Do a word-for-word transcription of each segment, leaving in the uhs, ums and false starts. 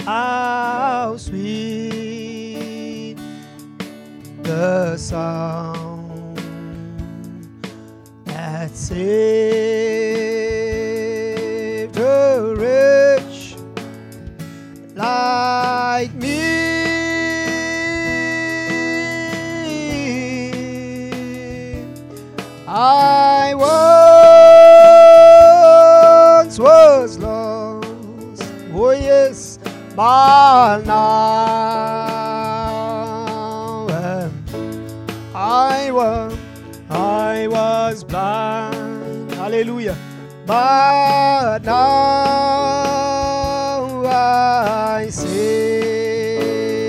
how sweet the sound that saved a wretch like me. I once was lost, oh yes, but now am I was, I was blind, hallelujah, but now I see.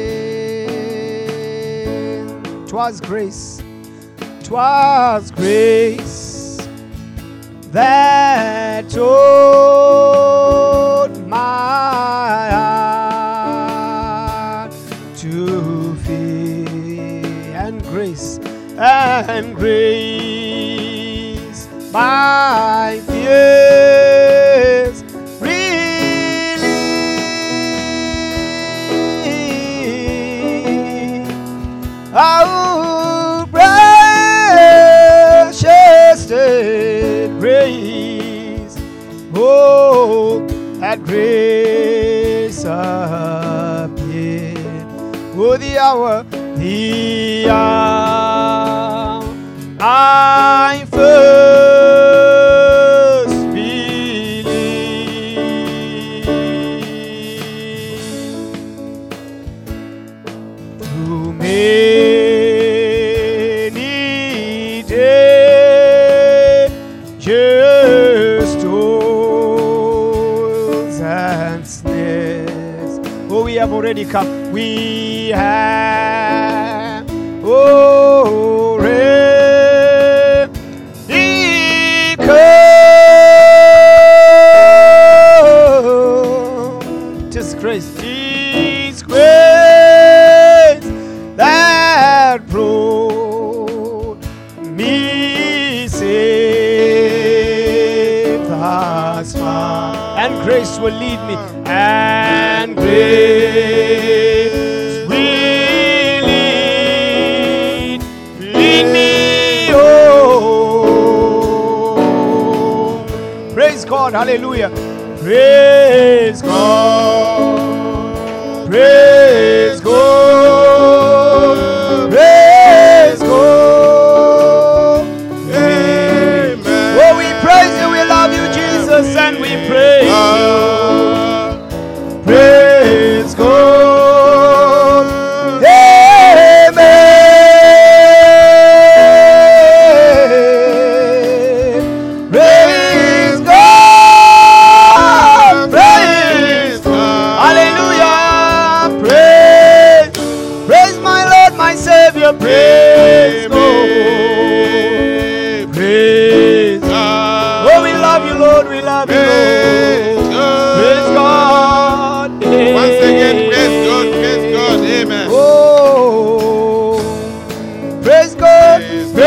'Twas grace, 'twas grace that taught my heart to fear, and grace, and grace my fears relieved. How precious the grace, oh, that grace appeared. Oh, the hour, the hour I first believed. Through many dangers, toils, and snares, oh, we have already come. We have already come. Just grace, His grace that brought me safe thus far, and grace will lead me, and grace will lead, lead me home. Praise God, hallelujah. Praise God, praise God, praise God. Amen. Oh, we praise you, we love you, Jesus, and we praise you. Praise God. Amen. Praise God. Praise God. Hallelujah. Praise. Praise my Lord, my Savior. Praise God. Praise God. Oh, we love you, Lord. We love you, Lord. Praise God. Once again, praise God, praise God, amen. Oh, praise God,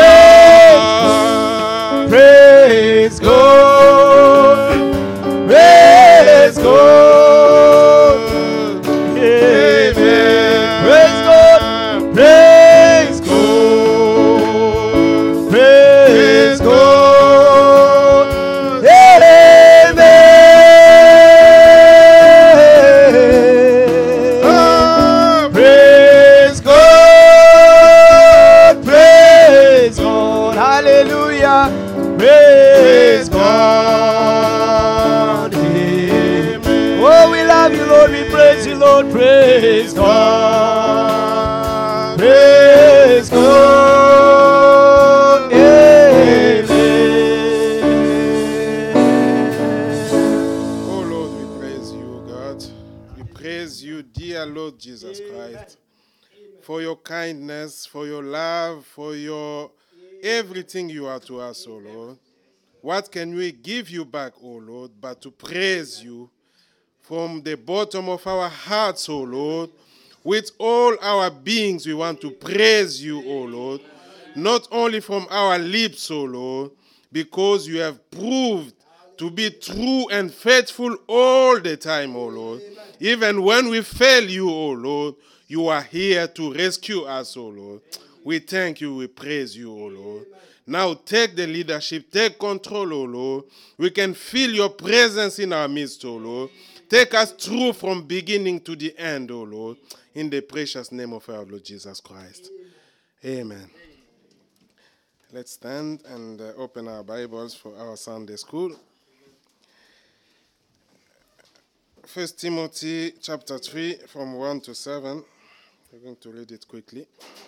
praise, praise God, praise God, amen. Praise God, praise God, praise God, amen. Praise God, praise God, hallelujah, praise God, amen. Oh, we love you, Lord, we praise you, Lord, praise God, praise God, amen. Oh Lord, we praise you, God. We praise you, dear Lord Jesus Christ, for your kindness, for your love, for your everything you are to us, oh Lord. What can we give you back, oh Lord, but to praise you from the bottom of our hearts, oh Lord. With all our beings, we want to praise you, oh Lord. Not only from our lips, oh Lord, because you have proved to be true and faithful all the time, O Lord. Even when we fail you, O Lord, you are here to rescue us, O Lord. We thank you, we praise you, O Lord. Now take the leadership, take control, O Lord. We can feel your presence in our midst, O Lord. Take us through from beginning to the end, O Lord. In the precious name of our Lord Jesus Christ. Amen. Let's stand and uh, open our Bibles for our Sunday school. First Timothy chapter three from one to seven. We're going to read it quickly.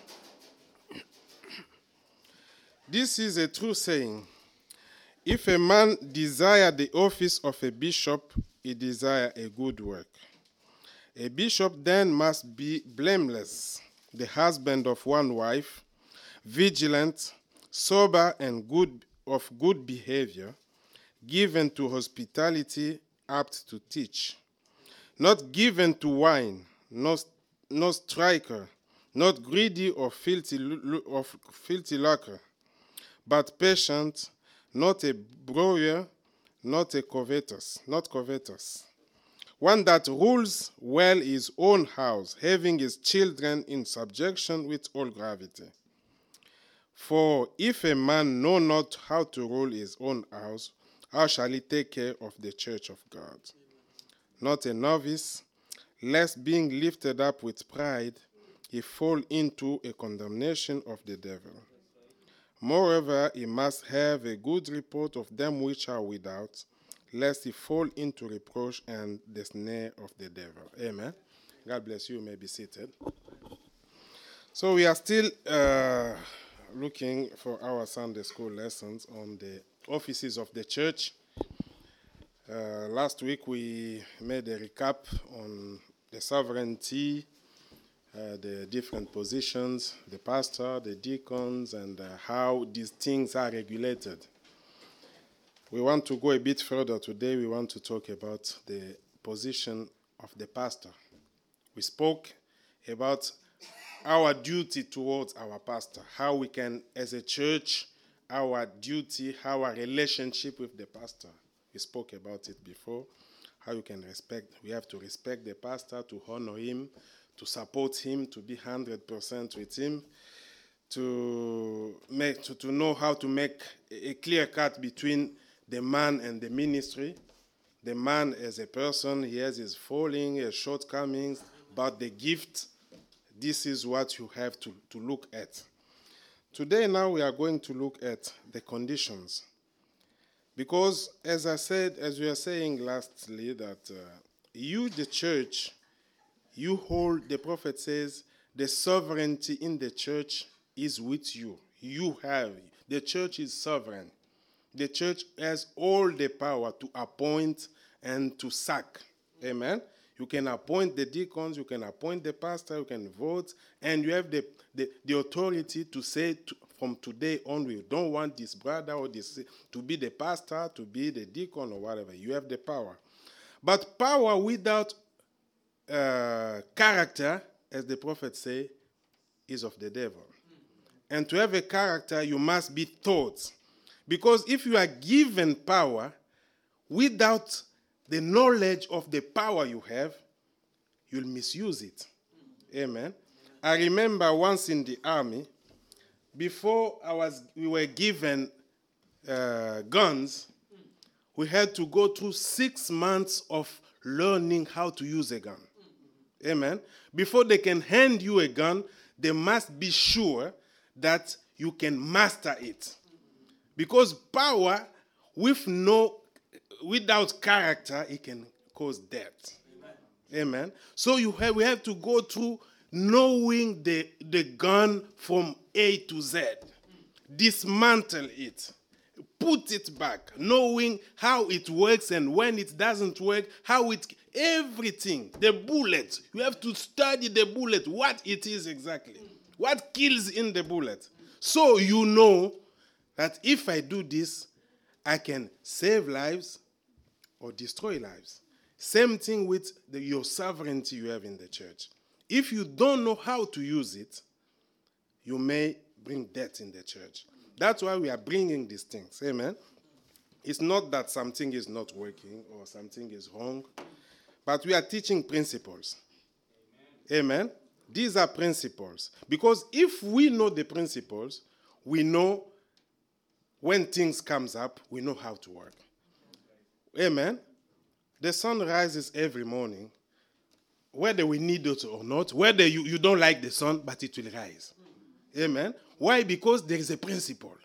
This is a true saying. If a man desire the office of a bishop, he desire a good work. A bishop then must be blameless, the husband of one wife, vigilant, sober and good of good behavior, given to hospitality, apt to teach, not given to wine, no, no striker, not greedy of filthy, of filthy lucre, but patient, not a broyer, not a covetous, not covetous. One that rules well his own house, having his children in subjection with all gravity. For if a man know not how to rule his own house, how shall he take care of the church of God? Not a novice, lest being lifted up with pride, he fall into a condemnation of the devil. Moreover, he must have a good report of them which are without, lest he fall into reproach and the snare of the devil. Amen. God bless you. You may be seated. So we are still uh, looking for our Sunday school lessons on the offices of the church. Uh, last week we made a recap on the sovereignty, uh, the different positions, the pastor, the deacons, and uh, how these things are regulated. We want to go a bit further today. We want to talk about the position of the pastor. We spoke about our duty towards our pastor, how we can, as a church, our duty, our relationship with the pastor. We spoke about it before, how you can respect, we have to respect the pastor, to honor him, to support him, to be one hundred percent with him, to make to, to know how to make a clear cut between the man and the ministry. The man as a person, he has his falling, his shortcomings, but the gift, this is what you have to, to look at. Today now we are going to look at the conditions. Because as I said, as we were saying lastly, that uh, you, the church, you hold, the prophet says, the sovereignty in the church is with you. You have, the church is sovereign. The church has all the power to appoint and to sack. Amen? You can appoint the deacons, you can appoint the pastor, you can vote, and you have the, the, the authority to say to, from today on, we don't want this brother or this to be the pastor, to be the deacon or whatever. You have the power. But power without uh, character, as the prophet say, is of the devil. And to have a character, you must be taught. Because if you are given power without the knowledge of the power you have, you'll misuse it. Amen. I remember once in the army, before I was, we were given uh, guns, we had to go through six months of learning how to use a gun. Amen. Before they can hand you a gun, they must be sure that you can master it. Because power with no, without character, it can cause death. Amen. Amen. So you have, we have to go through knowing the, the gun from A to Z. Dismantle it. Put it back. Knowing how it works and when it doesn't work, how it, everything. The bullet. You have to study the bullet, what it is exactly. What kills in the bullet. So you know that if I do this, I can save lives or destroy lives. Same thing with the, your sovereignty you have in the church. If you don't know how to use it, you may bring death in the church. That's why we are bringing these things. Amen? It's not that something is not working or something is wrong, but we are teaching principles. Amen. Amen? These are principles. Because if we know the principles, we know when things comes up, we know how to work. Amen. The sun rises every morning, whether we need it or not, whether you, you don't like the sun, but it will rise. Amen. Why? Because there is a principle.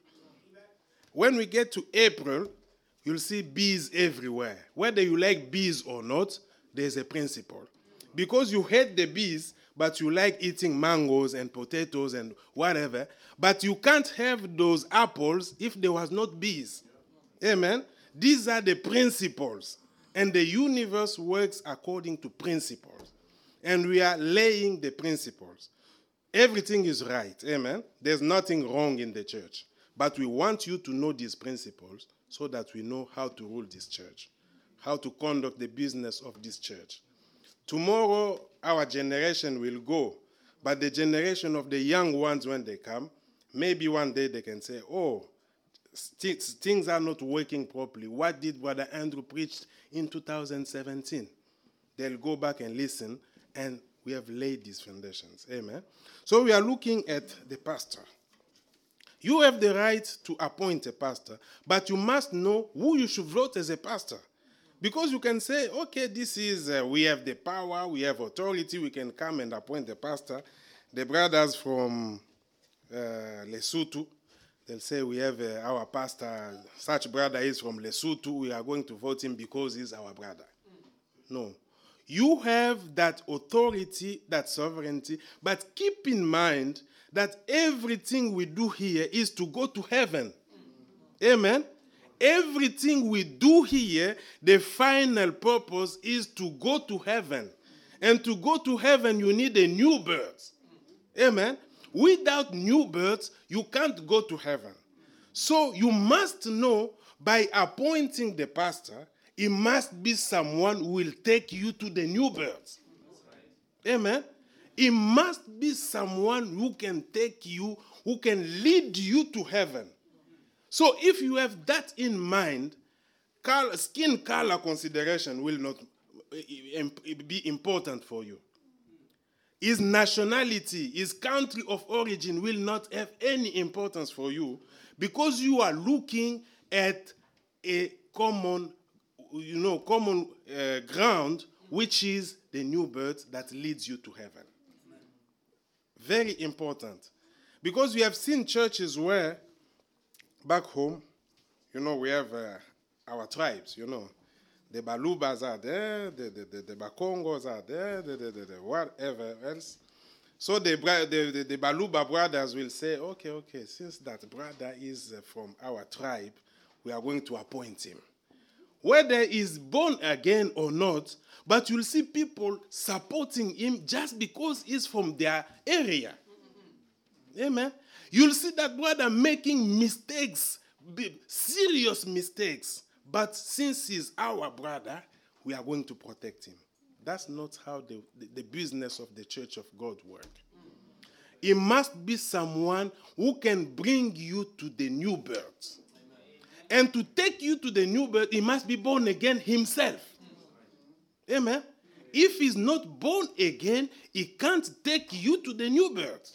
When we get to April, you'll see bees everywhere. Whether you like bees or not, there's a principle. Because you hate the bees, but you like eating mangoes and potatoes and whatever, but you can't have those apples if there was not bees. Amen? These are the principles. And the universe works according to principles. And we are laying the principles. Everything is right. Amen? There's nothing wrong in the church. But we want you to know these principles so that we know how to rule this church, how to conduct the business of this church. Tomorrow, our generation will go, but the generation of the young ones, when they come, maybe one day they can say, oh, st- things are not working properly. What did Brother Andrew preach in two thousand seventeen? They'll go back and listen, and we have laid these foundations. Amen. So we are looking at the pastor. You have the right to appoint a pastor, but you must know who you should vote as a pastor. Because you can say, okay, this is, uh, we have the power, we have authority, we can come and appoint the pastor. The brothers from uh, Lesotho, they'll say, we have uh, our pastor, such brother is from Lesotho, we are going to vote him because he's our brother. No. You have that authority, that sovereignty, but keep in mind that everything we do here is to go to heaven. Amen? Everything we do here, the final purpose is to go to heaven. And to go to heaven, you need a new birth. Amen? Without new birth, you can't go to heaven. So you must know, by appointing the pastor, it must be someone who will take you to the new birth. Amen? It must be someone who can take you, who can lead you to heaven. So if you have that in mind, skin color consideration will not be important for you. His nationality, his country of origin will not have any importance for you because you are looking at a common, you know, common uh, ground, which is the new birth that leads you to heaven. Very important. Because we have seen churches where back home, you know, we have uh, our tribes, you know. The Balubas are there, the, the, the, the Bakongos are there, the, the, the, the whatever else. So the, the, the, the Baluba brothers will say, okay, okay, since that brother is uh, from our tribe, we are going to appoint him. Whether he's born again or not, but you'll see people supporting him just because he's from their area. Amen. You'll see that brother making mistakes, serious mistakes. But since he's our brother, we are going to protect him. That's not how the, the, the business of the Church of God works. It must be someone who can bring you to the new birth. And to take you to the new birth, he must be born again himself. Amen. If he's not born again, he can't take you to the new birth.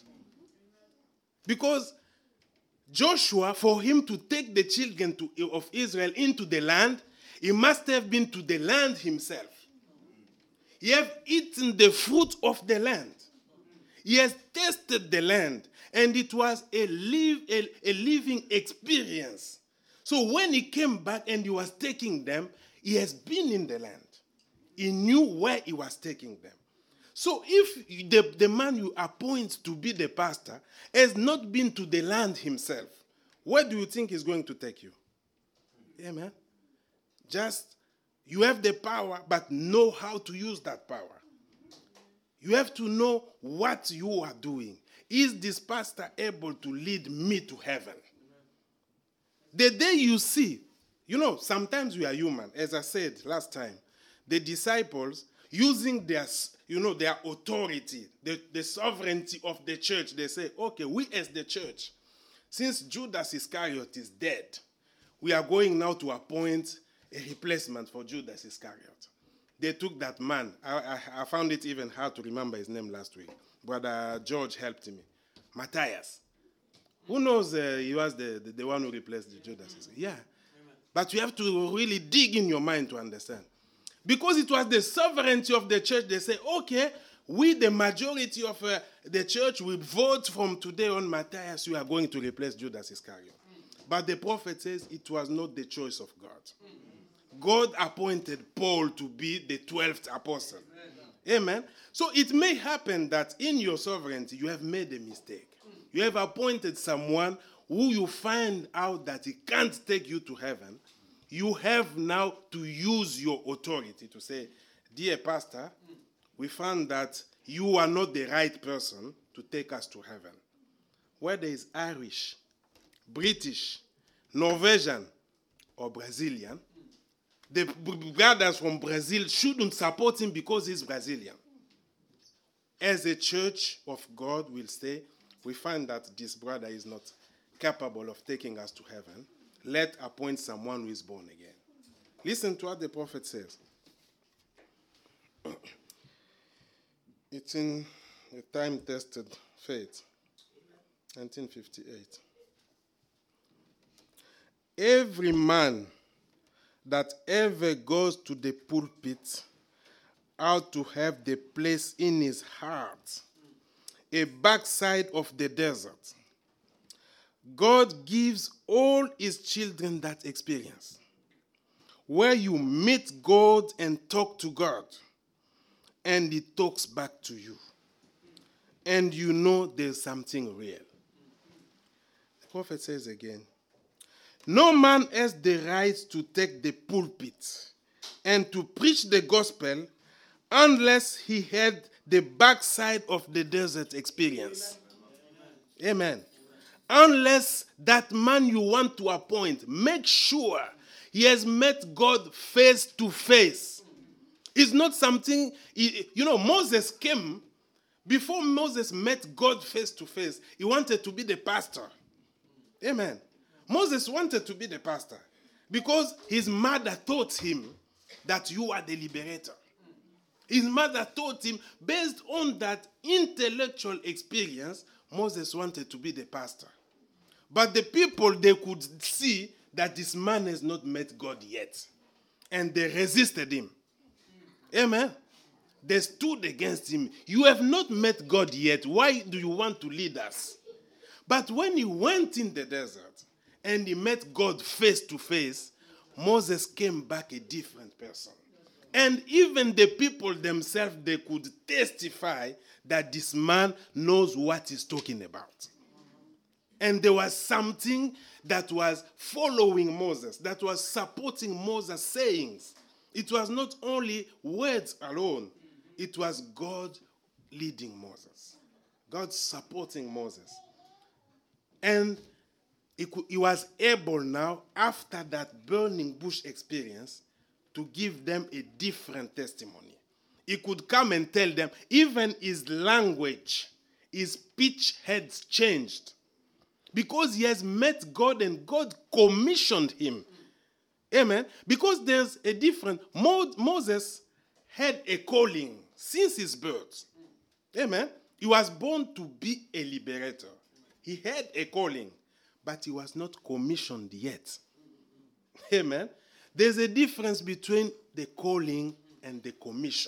Because Joshua, for him to take the children to, of Israel into the land, he must have been to the land himself. He has eaten the fruit of the land. He has tasted the land, and it was a, live, a, a living experience. So when he came back and he was taking them, he has been in the land. He knew where he was taking them. So if the, the man you appoint to be the pastor has not been to the land himself, where do you think he's going to take you? Amen. Just, you have the power, but know how to use that power. You have to know what you are doing. Is this pastor able to lead me to heaven? The day you see, you know, sometimes we are human. As I said last time, the disciples, using their, you know, their authority, the, the sovereignty of the church, they say, okay, we as the church, since Judas Iscariot is dead, we are going now to appoint a replacement for Judas Iscariot. They took that man. I, I, I found it even hard to remember his name last week. Brother George helped me. Matthias. Who knows uh, he was the, the, the one who replaced the Judas? Yeah. Amen. But you have to really dig in your mind to understand. Because it was the sovereignty of the church, they say, okay, we, the majority of uh, the church, will vote from today on Matthias, you are going to replace Judas Iscariot. Mm. But the prophet says it was not the choice of God. Mm. God appointed Paul to be the twelfth apostle. Amen. Amen. So it may happen that in your sovereignty, you have made a mistake. Mm. You have appointed someone who you find out that he can't take you to heaven. You have now to use your authority to say, dear pastor, we found that you are not the right person to take us to heaven. Whether it's Irish, British, Norwegian, or Brazilian, the brothers from Brazil shouldn't support him because he's Brazilian. As a church of God will say, we find that this brother is not capable of taking us to heaven. Let appoint someone who is born again. Listen to what the prophet says. It's in a time-tested faith, nineteen fifty-eight. Every man that ever goes to the pulpit ought to have the place in his heart, a backside of the desert. God gives all his children that experience, where you meet God and talk to God, and he talks back to you. And you know there's something real. The prophet says again, no man has the right to take the pulpit and to preach the gospel unless he had the backside of the desert experience. Amen. Amen. Unless that man you want to appoint, make sure he has met God face to face. It's not something, you know, Moses came, before Moses met God face to face, he wanted to be the pastor. Amen. Moses wanted to be the pastor because his mother taught him that you are the liberator. His mother taught him, based on that intellectual experience, Moses wanted to be the pastor. But the people, they could see that this man has not met God yet. And they resisted him. Amen. They stood against him. You have not met God yet. Why do you want to lead us? But when he went in the desert and he met God face to face, Moses came back a different person. And even the people themselves, they could testify that this man knows what he's talking about. And there was something that was following Moses, that was supporting Moses' sayings. It was not only words alone. It was God leading Moses. God supporting Moses. And he, could, he was able now, after that burning bush experience, to give them a different testimony. He could come and tell them, even his language, his speech had changed. Because he has met God and God commissioned him. Amen. Because there's a different... Mo- Moses had a calling since his birth. Amen. He was born to be a liberator. He had a calling, but he was not commissioned yet. Amen. There's a difference between the calling and the commission.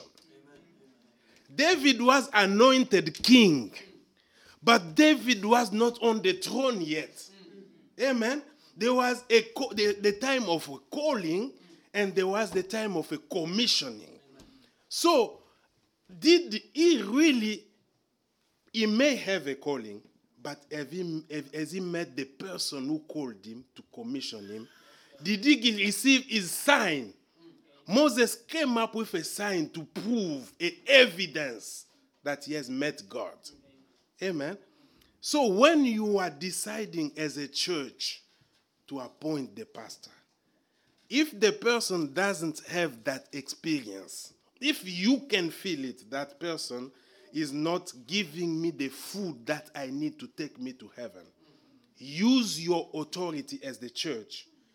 David was anointed king. But David was not on the throne yet. Mm-hmm. Amen. There was a co- the, the time of a calling and there was the time of a commissioning. Amen. So, did he really, he may have a calling, but have he, have, has he met the person who called him to commission him? Did he receive his sign? Mm-hmm. Moses came up with a sign to prove, a evidence that he has met God. Amen. So when you are deciding as a church to appoint the pastor, if the person doesn't have that experience, if you can feel it, that person is not giving me the food that I need to take me to heaven, use your authority as the church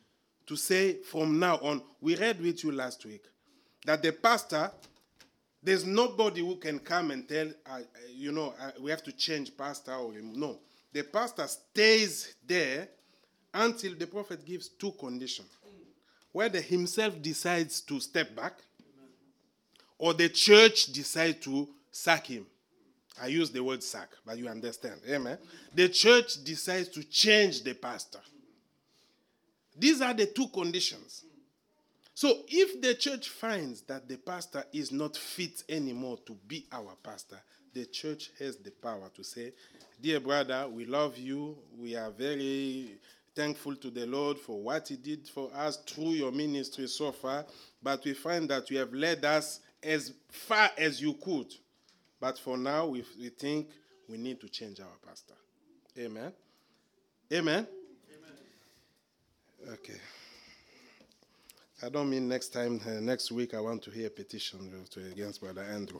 to say from now on, we read with you last week, that the pastor, there's nobody who can come and tell, uh, you know, uh, we have to change pastor or no. The pastor stays there until the prophet gives two conditions. Whether himself decides to step back or the church decides to sack him. I use the word sack, but you understand. Amen. The church decides to change the pastor. These are the two conditions. So if the church finds that the pastor is not fit anymore to be our pastor, the church has the power to say, dear brother, we love you. We are very thankful to the Lord for what he did for us through your ministry so far, but we find that you have led us as far as you could. But for now, we, we think we need to change our pastor. Amen? Amen? Amen. Okay. I don't mean next time, uh, next week, I want to hear a petition to, against Brother Andrew.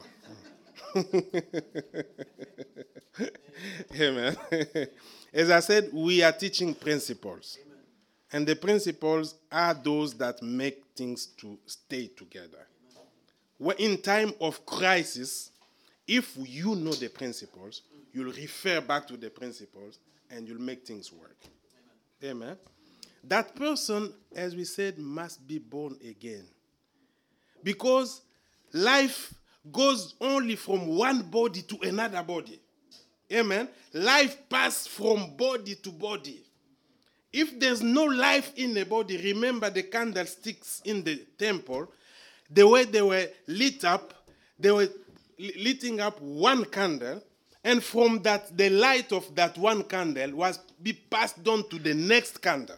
Amen. As I said, we are teaching principles. Amen. And the principles are those that make things to stay together. Amen. In time of crisis, if you know the principles, you'll refer back to the principles and you'll make things work. Amen. Amen. That person, as we said, must be born again. Because life goes only from one body to another body. Amen. Life passes from body to body. If there's no life in the body, remember the candlesticks in the temple, the way they were lit up, they were lighting up one candle, and from that, the light of that one candle was be passed on to the next candle.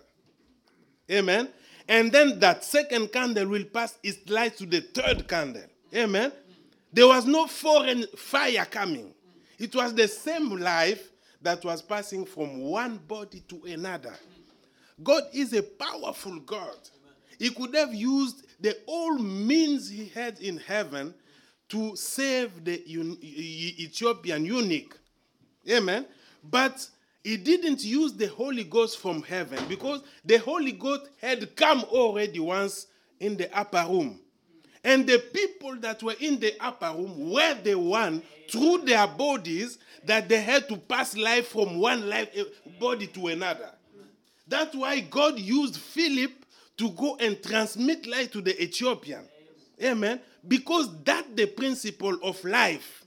Amen. And then that second candle will pass its light to the third candle. Amen. There was no foreign fire coming. It was the same life that was passing from one body to another. God is a powerful God. He could have used the old means he had in heaven to save the Ethiopian eunuch. Amen. But he didn't use the Holy Ghost from heaven because the Holy Ghost had come already once in the upper room. And the people that were in the upper room were the one, through their bodies, that they had to pass life from one life body to another. That's why God used Philip to go and transmit life to the Ethiopian. Amen. Because that's the principle of life.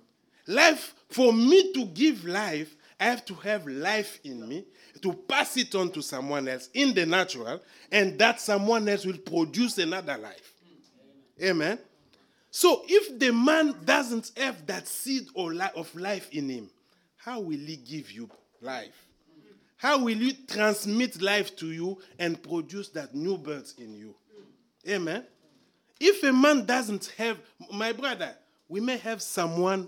Life, for me to give life, I have to have life in me to pass it on to someone else in the natural, and that someone else will produce another life. Amen. So if the man doesn't have that seed of life in him, how will he give you life? How will he transmit life to you and produce that new birth in you? Amen. If a man doesn't have, my brother, we may have someone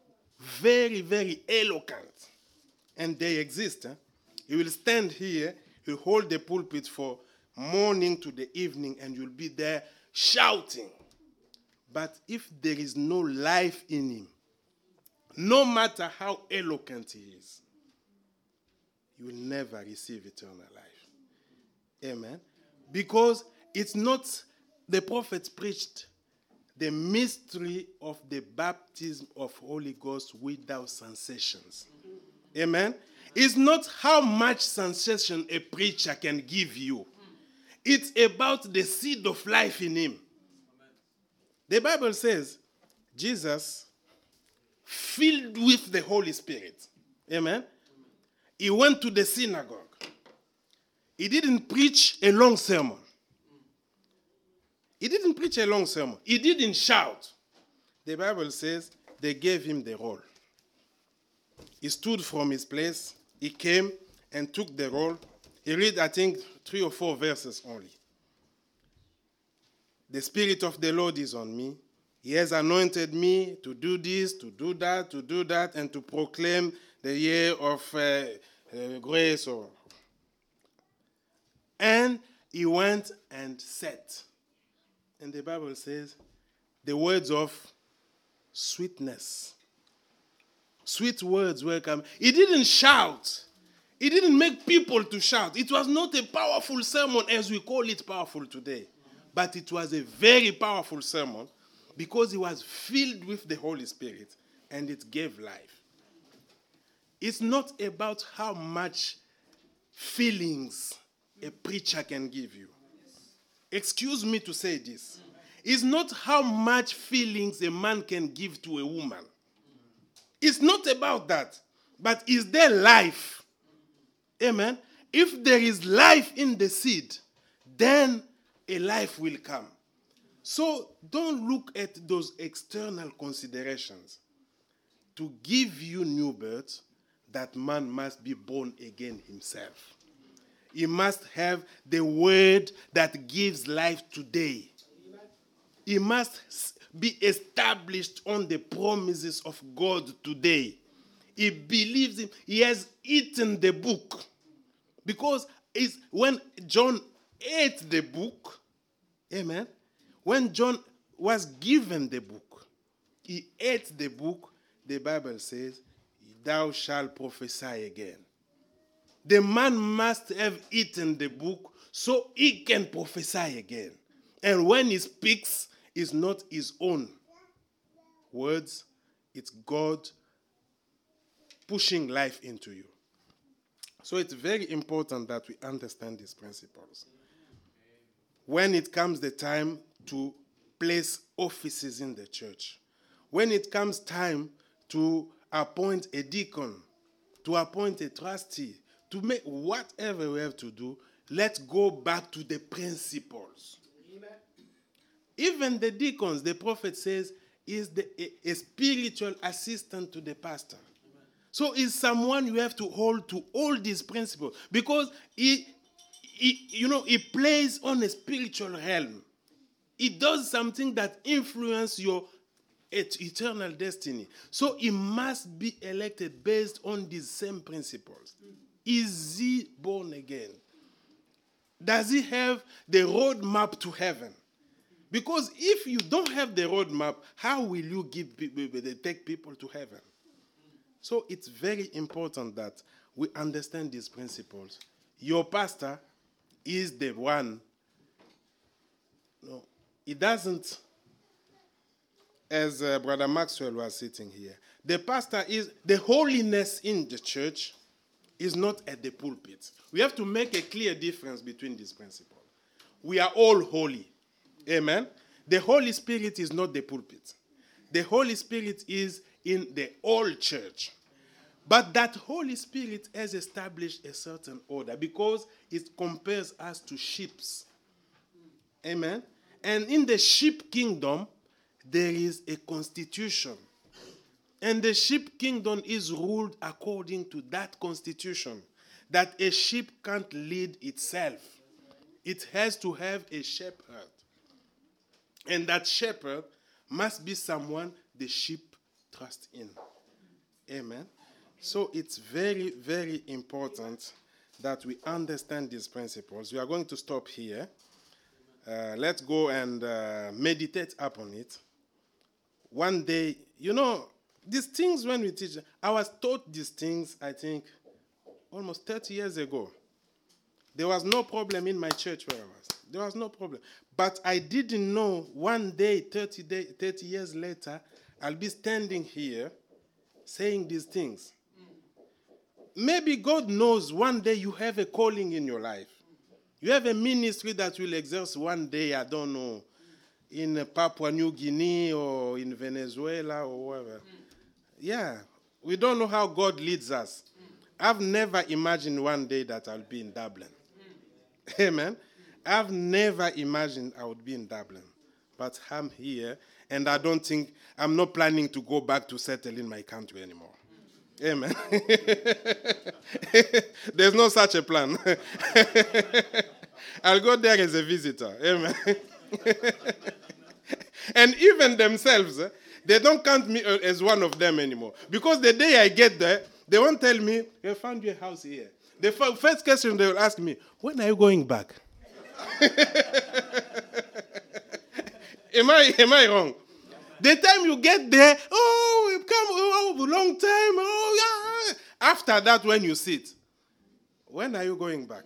very, very eloquent, and they exist. Huh? He will stand here, he'll hold the pulpit for morning to the evening, and you'll be there shouting. But if there is no life in him, no matter how eloquent he is, you will never receive eternal life. Amen. Because it's not, the prophets preached the mystery of the baptism of Holy Ghost without sensations. Amen. It's not how much sensation a preacher can give you. It's about the seed of life in him. The Bible says Jesus, filled with the Holy Spirit. Amen. He went to the synagogue. He didn't preach a long sermon. He didn't preach a long sermon. He didn't shout. The Bible says they gave him the roll. He stood from his place. He came and took the roll. He read, I think, three or four verses only. The Spirit of the Lord is on me. He has anointed me to do this, to do that, to do that, and to proclaim the year of uh, uh, grace. Or... And he went and sat. And the Bible says the words of sweetness. Sweet words were coming. He didn't shout. He didn't make people to shout. It was not a powerful sermon as we call it powerful today. But it was a very powerful sermon because it was filled with the Holy Spirit and it gave life. It's not about how much feelings a preacher can give you. Excuse me to say this. It's not how much feelings a man can give to a woman. It's not about that. But is there life? Amen. If there is life in the seed, then a life will come. So don't look at those external considerations. To give you new birth, that man must be born again himself. He must have the word that gives life today. He must be established on the promises of God today. He believes him. He has eaten the book. Because it's when John ate the book, amen, when John was given the book, he ate the book, the Bible says, thou shalt prophesy again. The man must have eaten the book so he can prophesy again. And when he speaks, it's not his own words, it's God pushing life into you. So it's very important that we understand these principles. When it comes the time to place offices in the church, when it comes time to appoint a deacon, to appoint a trustee, to make whatever we have to do, let's go back to the principles. Amen. Even the deacons, the prophet says, is the, a, a spiritual assistant to the pastor. Amen. So is someone you have to hold to all these principles because he, he, you know, he plays on a spiritual realm. He does something that influences your eternal destiny. So he must be elected based on these same principles. Is he born again? Does he have the roadmap to heaven? Because if you don't have the roadmap, how will you give take people to heaven? So it's very important that we understand these principles. Your pastor is the one. No, he doesn't, as uh, Brother Maxwell was sitting here, the pastor is, the holiness in the church is not at the pulpit. We have to make a clear difference between these principles. We are all holy. Amen? The Holy Spirit is not the pulpit. The Holy Spirit is in the whole church. But that Holy Spirit has established a certain order because it compares us to sheep. Amen? And in the sheep kingdom, there is a constitution. And the sheep kingdom is ruled according to that constitution. That a sheep can't lead itself. It has to have a shepherd. And that shepherd must be someone the sheep trust in. Amen. So it's very, very important that we understand these principles. We are going to stop here. Uh, let's go and uh, meditate upon it. One day, you know, these things when we teach, I was taught these things, I think, almost thirty years ago. There was no problem in my church where I was. There was no problem. But I didn't know one day, thirty, day, thirty years later, I'll be standing here saying these things. Maybe God knows one day you have a calling in your life. You have a ministry that will exert one day, I don't know, in Papua New Guinea or in Venezuela or wherever. Yeah, we don't know how God leads us. I've never imagined one day that I'll be in Dublin. Amen. I've never imagined I would be in Dublin. But I'm here, and I don't think, I'm not planning to go back to settle in my country anymore. Amen. There's no such a plan. I'll go there as a visitor. Amen. And even themselves, they don't count me as one of them anymore. Because the day I get there, they won't tell me, we found your house here. The first question they will ask me, when are you going back? am I am I wrong? The time you get there, oh, we've come oh, a long time. Oh, yeah. After that, when you sit, When are you going back?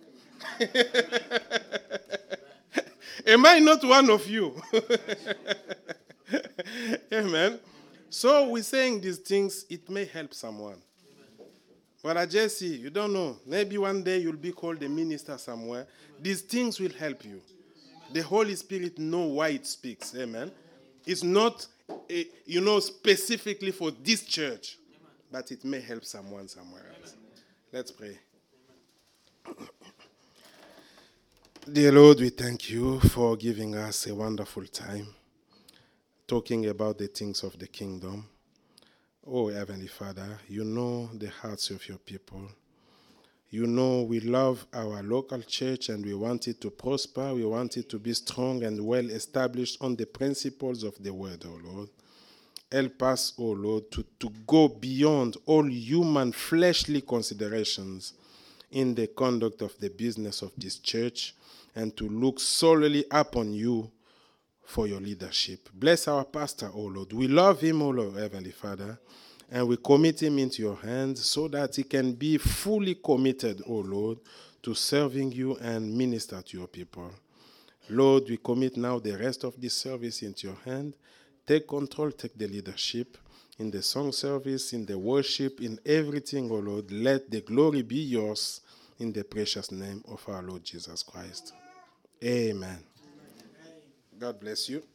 Am I not one of you? Amen. So we're saying these things, it may help someone. But I just see, you don't know. Maybe one day you'll be called a minister somewhere. These things will help you. The Holy Spirit knows why it speaks. Amen. It's not, a, you know, specifically for this church, but it may help someone somewhere else. Let's pray. Dear Lord, we thank you for giving us a wonderful time talking about the things of the kingdom. Oh, Heavenly Father, you know the hearts of your people. You know we love our local church and we want it to prosper. We want it to be strong and well established on the principles of the word, oh Lord. Help us, oh Lord, to, to go beyond all human fleshly considerations in the conduct of the business of this church and to look solely upon you for your leadership. Bless our pastor, oh Lord. We love him, oh Lord, Heavenly Father, and we commit him into your hands so that he can be fully committed, oh Lord, to serving you and minister to your people. Lord, we commit now the rest of this service into your hand. Take control, take the leadership in the song service, in the worship, in everything, oh Lord. Let the glory be yours in the precious name of our Lord Jesus Christ. Amen. God bless you.